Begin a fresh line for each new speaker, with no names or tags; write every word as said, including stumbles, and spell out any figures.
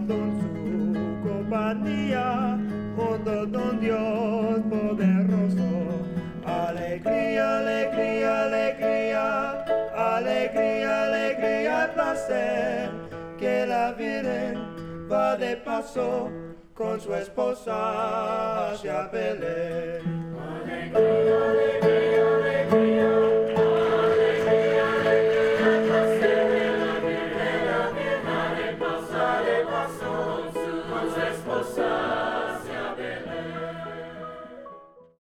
gozando en su compañía, junto con Dios poderoso. Alegría, alegría, alegría, alegría, alegría, placer, que la Virgen va de paso con su esposa hacia Belén. Alegría, alegría, alegría.